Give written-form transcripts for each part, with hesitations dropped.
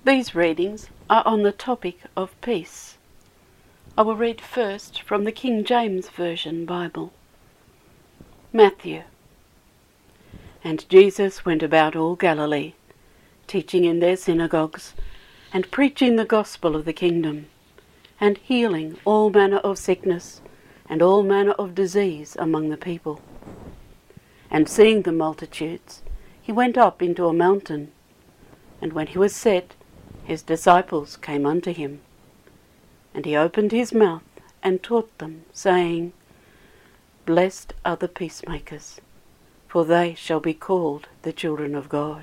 These readings are on the topic of peace. I will read first from the King James Version Bible. Matthew. And Jesus went about all Galilee, teaching in their synagogues, and preaching the gospel of the kingdom, and healing all manner of sickness and all manner of disease among the people. And seeing the multitudes, he went up into a mountain, and when he was set, his disciples came unto him. And he opened his mouth and taught them, saying, Blessed are the peacemakers, for they shall be called the children of God.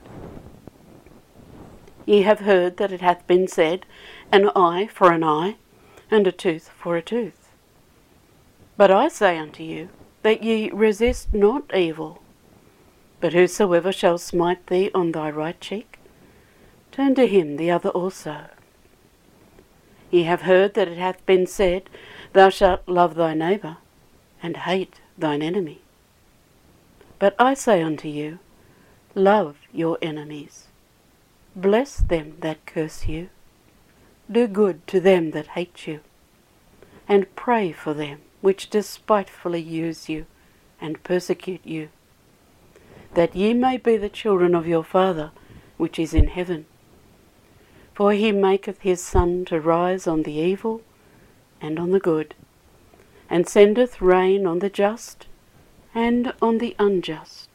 Ye have heard that it hath been said, An eye for an eye, and a tooth for a tooth. But I say unto you, that ye resist not evil, but whosoever shall smite thee on thy right cheek, turn to him the other also. Ye have heard that it hath been said, Thou shalt love thy neighbour, and hate thine enemy. But I say unto you, Love your enemies, bless them that curse you, do good to them that hate you, and pray for them which despitefully use you and persecute you, that ye may be the children of your Father which is in heaven. For he maketh his sun to rise on the evil and on the good, and sendeth rain on the just and on the unjust.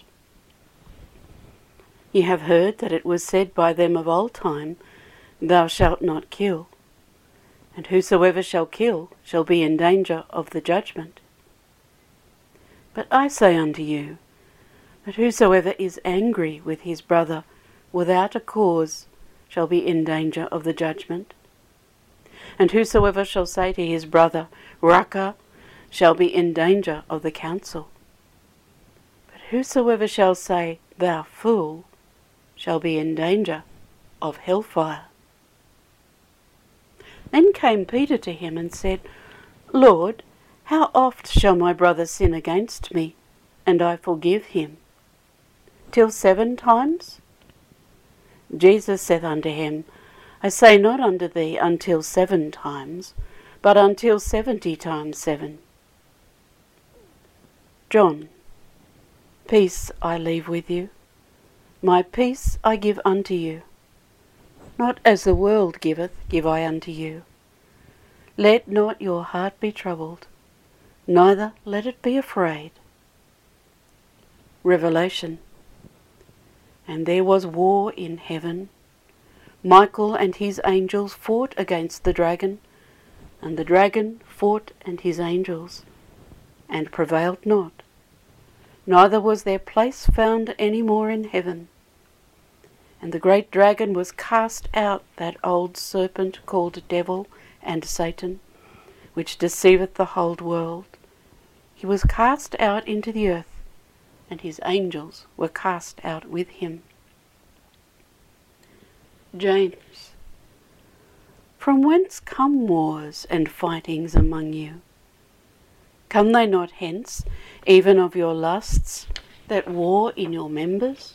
Ye have heard that it was said by them of old time, Thou shalt not kill, and whosoever shall kill shall be in danger of the judgment. But I say unto you, that whosoever is angry with his brother without a cause shall be in danger of the judgment. And whosoever shall say to his brother, Raca, shall be in danger of the council. But whosoever shall say, Thou fool, shall be in danger of hellfire. Then came Peter to him and said, Lord, how oft shall my brother sin against me, and I forgive him? Till 7 times? Jesus saith unto him, I say not unto thee until 7 times, but until 70 times 7. John. Peace I leave with you, my peace I give unto you. Not as the world giveth, give I unto you. Let not your heart be troubled, neither let it be afraid. Revelation. And there was war in heaven. Michael and his angels fought against the dragon, and the dragon fought and his angels, and prevailed not. Neither was their place found any more in heaven. And the great dragon was cast out, that old serpent called Devil and Satan, which deceiveth the whole world. He was cast out into the earth, and his angels were cast out with him. James. From whence come wars and fightings among you? Come they not hence, even of your lusts, that war in your members?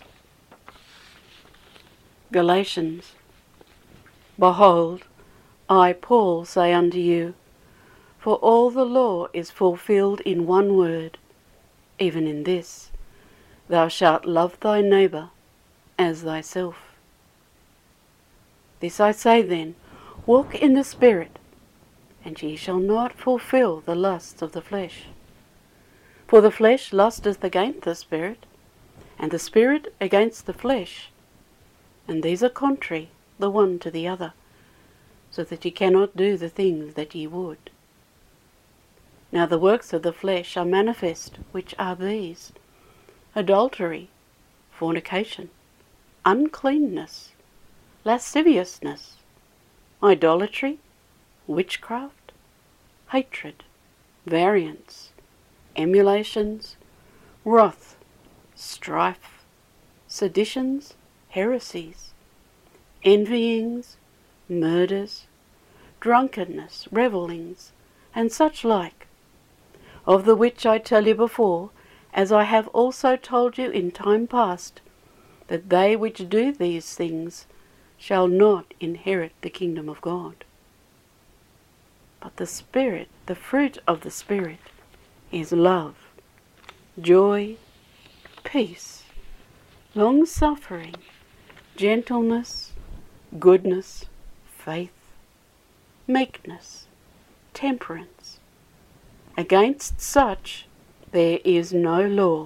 Galatians. Behold, I, Paul, say unto you, for all the law is fulfilled in one word, even in this, Thou shalt love thy neighbour as thyself. This I say then, walk in the Spirit, and ye shall not fulfil the lusts of the flesh. For the flesh lusteth against the Spirit, and the Spirit against the flesh, and these are contrary the one to the other, so that ye cannot do the things that ye would. Now the works of the flesh are manifest, which are these: adultery, fornication, uncleanness, lasciviousness, idolatry, witchcraft, hatred, variance, emulations, wrath, strife, seditions, heresies, envyings, murders, drunkenness, revellings, and such like, of the which I tell you before, as I have also told you in time past, that they which do these things shall not inherit the kingdom of God. But the Spirit, the fruit of the Spirit, is love, joy, peace, long-suffering, gentleness, goodness, faith, meekness, temperance. Against such there is no law.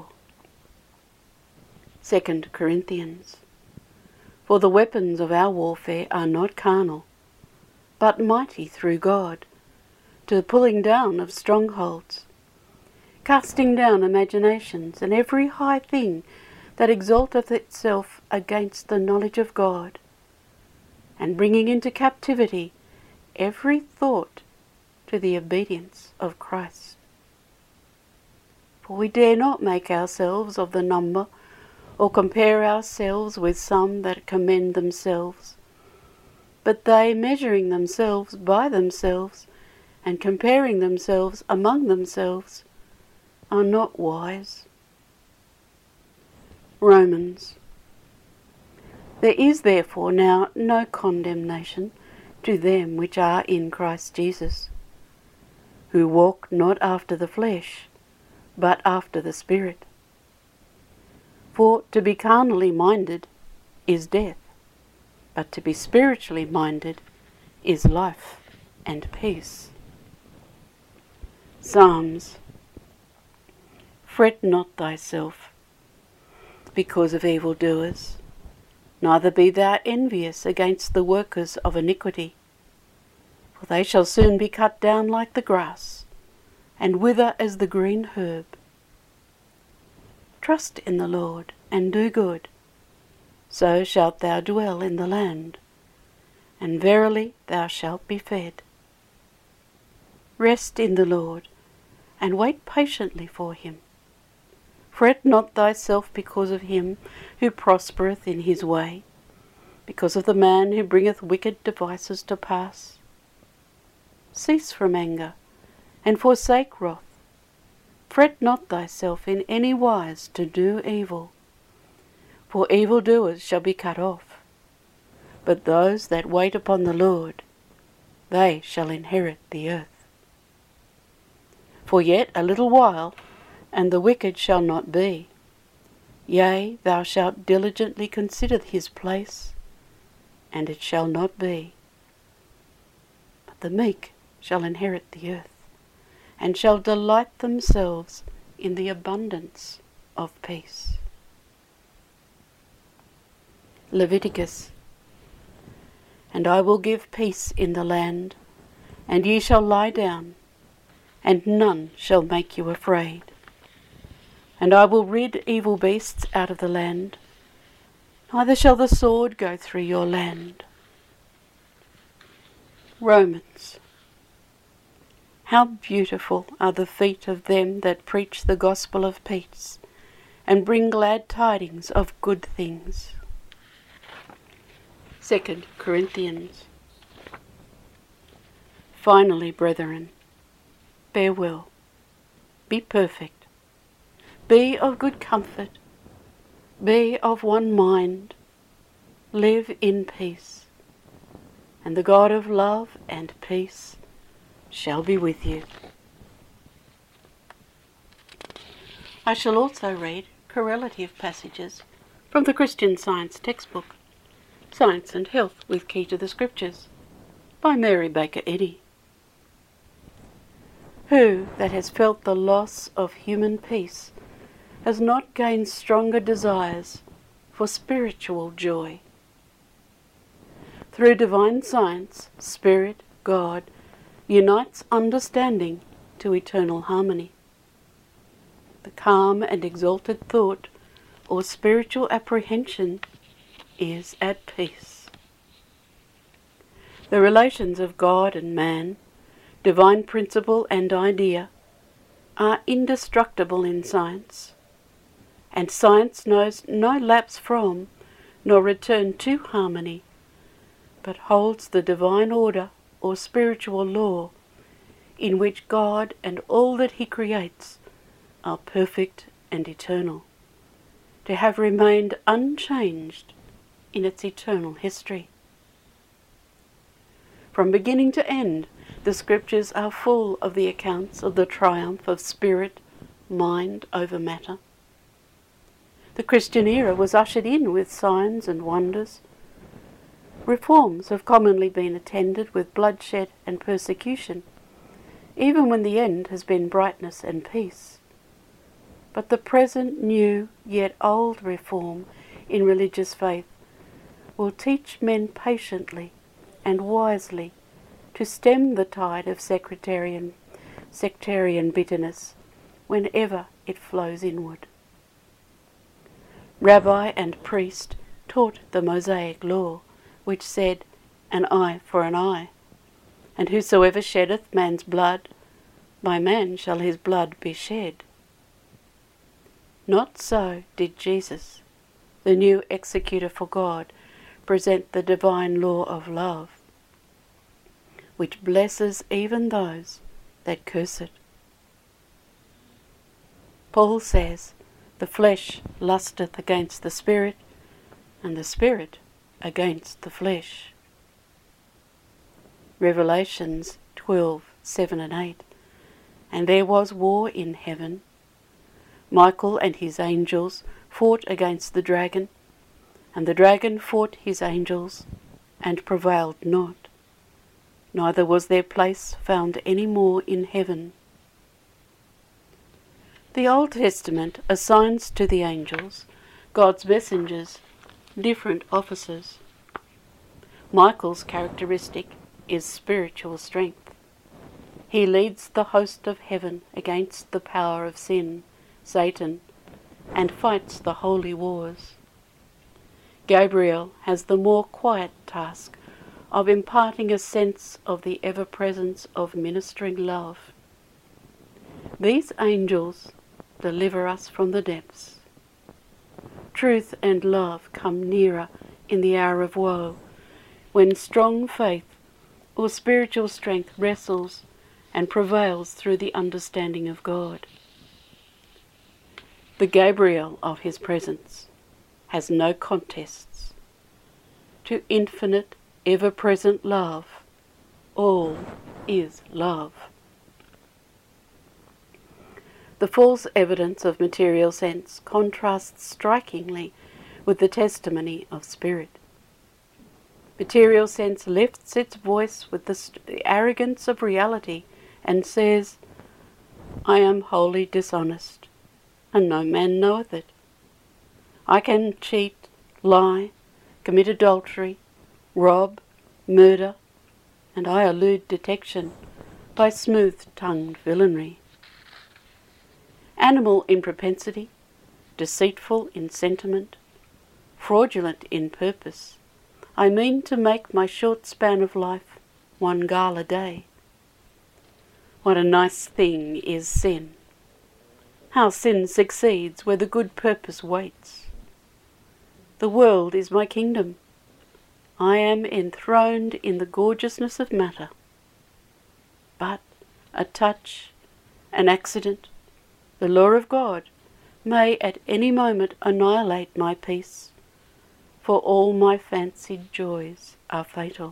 2 Corinthians. For the weapons of our warfare are not carnal, but mighty through God, to the pulling down of strongholds, casting down imaginations and every high thing that exalteth itself against the knowledge of God, and bringing into captivity every thought to the obedience of Christ. For we dare not make ourselves of the number, or compare ourselves with some that commend themselves. But they, measuring themselves by themselves, and comparing themselves among themselves, are not wise. Romans. There is therefore now no condemnation to them which are in Christ Jesus, who walk not after the flesh, but after the Spirit. For to be carnally minded is death, but to be spiritually minded is life and peace. Psalms. Fret not thyself because of evildoers, neither be thou envious against the workers of iniquity, for they shall soon be cut down like the grass, and wither as the green herb. Trust in the Lord, and do good, so shalt thou dwell in the land, and verily thou shalt be fed. Rest in the Lord, and wait patiently for him. Fret not thyself because of him who prospereth in his way, because of the man who bringeth wicked devices to pass. Cease from anger, and forsake wrath. Fret not thyself in any wise to do evil, for evildoers shall be cut off. But those that wait upon the Lord, they shall inherit the earth. For yet a little while, and the wicked shall not be. Yea, thou shalt diligently consider his place, and it shall not be. But the meek shall inherit the earth, and shall delight themselves in the abundance of peace. Leviticus. And I will give peace in the land, and ye shall lie down, and none shall make you afraid. And I will rid evil beasts out of the land, neither shall the sword go through your land. Romans. How beautiful are the feet of them that preach the gospel of peace, and bring glad tidings of good things. 2 Corinthians. Finally, brethren, farewell, be perfect, be of good comfort, be of one mind, live in peace, and the God of love and peace shall be with you. I shall also read correlative passages from the Christian Science textbook, Science and Health with Key to the Scriptures, by Mary Baker Eddy. Who that has felt the loss of human peace has not gained stronger desires for spiritual joy? Through divine science, Spirit, God, unites understanding to eternal harmony. The calm and exalted thought, or spiritual apprehension, is at peace. The relations of God and man, divine principle and idea, are indestructible in science, and science knows no lapse from, nor return to harmony, but holds the divine order or spiritual law in which God and all that he creates are perfect and eternal, to have remained unchanged in its eternal history. From beginning to end, the Scriptures are full of the accounts of the triumph of spirit, mind over matter. The Christian era was ushered in with signs and wonders. Reforms have commonly been attended with bloodshed and persecution, even when the end has been brightness and peace. But the present new yet old reform in religious faith will teach men patiently and wisely to stem the tide of sectarian bitterness whenever it flows inward. Rabbi and priest taught the Mosaic law, which said, "An eye for an eye, and whosoever sheddeth man's blood, by man shall his blood be shed." Not so did Jesus, the new executor for God, present the divine law of love, which blesses even those that curse it. Paul says, "The flesh lusteth against the Spirit, and the Spirit against the flesh." Revelations 12:7 and 8. And there was war in heaven. Michael and his angels fought against the dragon, and the dragon fought his angels, and prevailed not. Neither was their place found any more in heaven. The Old Testament assigns to the angels, God's messengers, different offices. Michael's characteristic is spiritual strength. He leads the host of heaven against the power of sin, Satan, and fights the holy wars. Gabriel has the more quiet task of imparting a sense of the ever-presence of ministering love. These angels deliver us from the depths. Truth and love come nearer in the hour of woe, when strong faith or spiritual strength wrestles and prevails through the understanding of God. The Gabriel of his presence has no contests. To infinite, ever-present love, all is love. The false evidence of material sense contrasts strikingly with the testimony of spirit. Material sense lifts its voice with the arrogance of reality and says, "I am wholly dishonest, and no man knoweth it. I can cheat, lie, commit adultery, rob, murder, and I elude detection by smooth-tongued villainy. Animal in propensity, deceitful in sentiment, fraudulent in purpose, I mean to make my short span of life one gala day. What a nice thing is sin! How sin succeeds where the good purpose waits! The world is my kingdom. I am enthroned in the gorgeousness of matter. But a touch, an accident, the law of God may at any moment annihilate my peace, for all my fancied joys are fatal."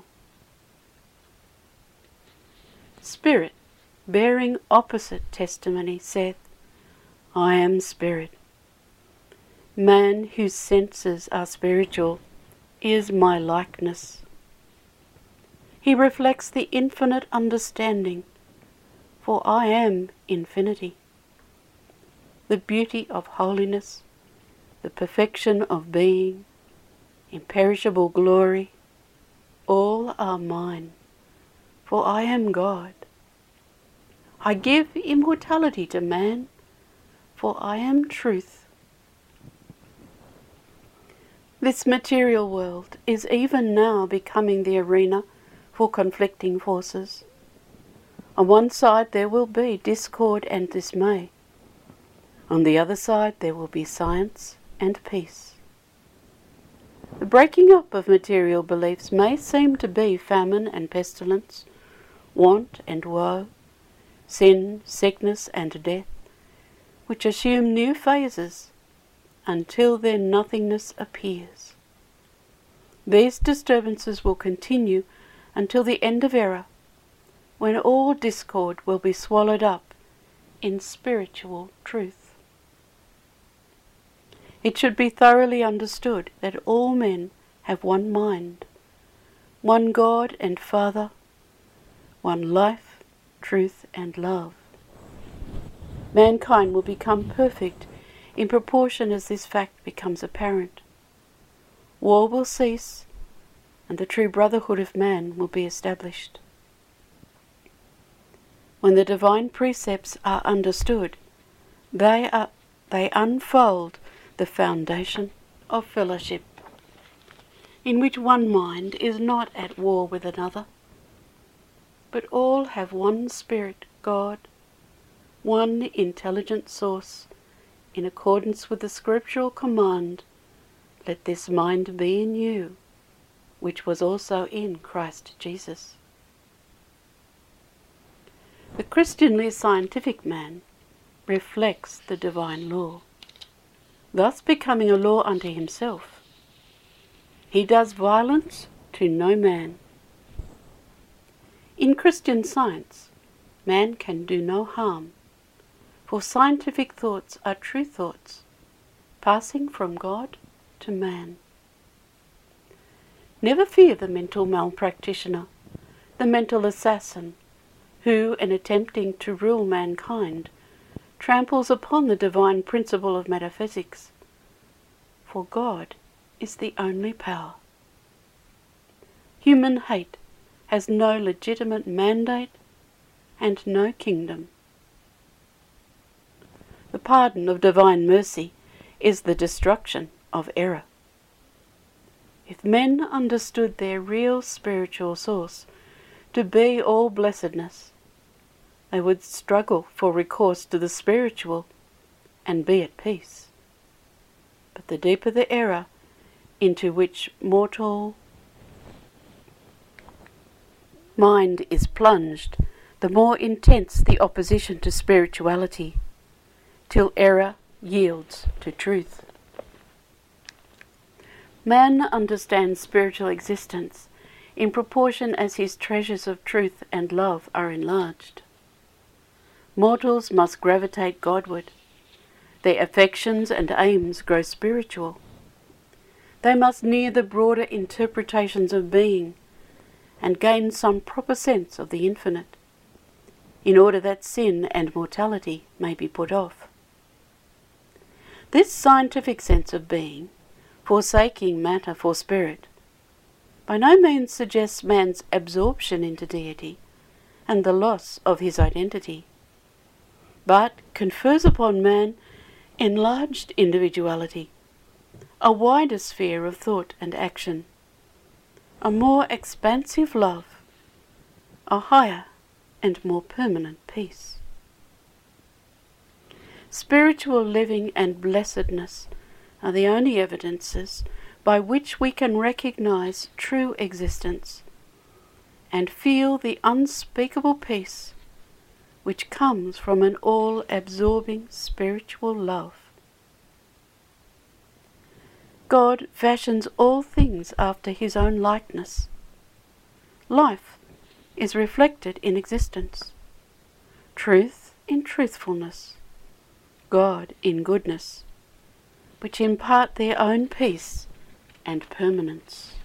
Spirit, bearing opposite testimony, saith, "I am spirit." Man whose senses are spiritual is my likeness. He reflects the infinite understanding, for I am infinity. The beauty of holiness, the perfection of being, imperishable glory, all are mine, for I am God. I give immortality to man, for I am truth. This material world is even now becoming the arena for conflicting forces. On one side there will be discord and dismay. On the other side there will be science and peace. The breaking up of material beliefs may seem to be famine and pestilence, want and woe, sin, sickness and death, which assume new phases until their nothingness appears. These disturbances will continue until the end of era, when all discord will be swallowed up in spiritual truth. It should be thoroughly understood that all men have one mind, one God and Father, one life, truth and love. Mankind will become perfect in proportion as this fact becomes apparent. War will cease, and the true brotherhood of man will be established. When the divine precepts are understood, they unfold the foundation of fellowship, in which one mind is not at war with another, but all have one Spirit, God, one intelligent source, in accordance with the scriptural command, "Let this mind be in you, which was also in Christ Jesus." The Christianly scientific man reflects the divine law, thus becoming a law unto himself. He does violence to no man. In Christian science, man can do no harm, for scientific thoughts are true thoughts, passing from God to man. Never fear the mental malpractitioner, the mental assassin, who, in attempting to rule mankind, tramples upon the divine principle of metaphysics, for God is the only power. Human hate has no legitimate mandate and no kingdom. The pardon of divine mercy is the destruction of error. If men understood their real spiritual source to be all blessedness, they would struggle for recourse to the spiritual and be at peace. But the deeper the error into which mortal mind is plunged, the more intense the opposition to spirituality, till error yields to truth. Man understands spiritual existence in proportion as his treasures of truth and love are enlarged. Mortals must gravitate Godward. Their affections and aims grow spiritual. They must near the broader interpretations of being and gain some proper sense of the infinite, in order that sin and mortality may be put off. This scientific sense of being, forsaking matter for spirit, by no means suggests man's absorption into deity and the loss of his identity, but confers upon man enlarged individuality, a wider sphere of thought and action, a more expansive love, a higher and more permanent peace. Spiritual living and blessedness are the only evidences by which we can recognize true existence and feel the unspeakable peace which comes from an all-absorbing spiritual love. God fashions all things after his own likeness. Life is reflected in existence, truth in truthfulness, God in goodness, which impart their own peace and permanence.